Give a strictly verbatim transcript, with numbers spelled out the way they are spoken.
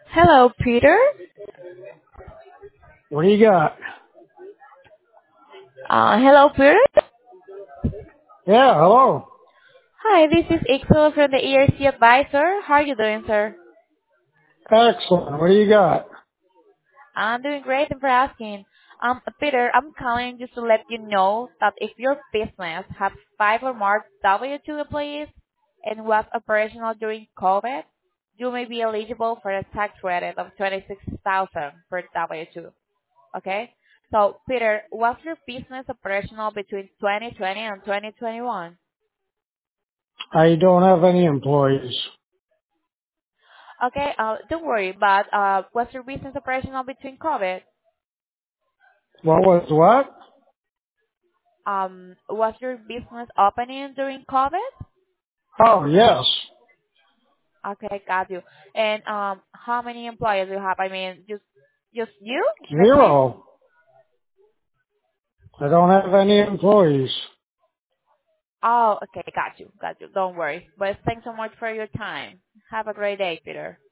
Hello, Peter. What do you got? Uh, hello, Peter. Yeah, hello. Hi, this is Ixel from the E R C Advisor. How are you doing, sir? Excellent. What do you got? I'm doing great, and for asking. Um, Peter, I'm calling just to let you know that if your business has five or more W two employees and was operational during COVID, you may be eligible for a tax credit of twenty-six thousand per W two. Okay? So, Peter, was your business operational between twenty twenty and twenty twenty-one? I don't have any employees. Okay, uh, don't worry, but uh, was your business operational between COVID? What was what? Um, was your business opening during COVID? Oh, yes. Okay, got you. And um, how many employees do you have? I mean, just just you? That's it? Zero. I don't have any employees. Oh, okay, got you, got you. Don't worry. But thanks so much for your time. Have a great day, Peter.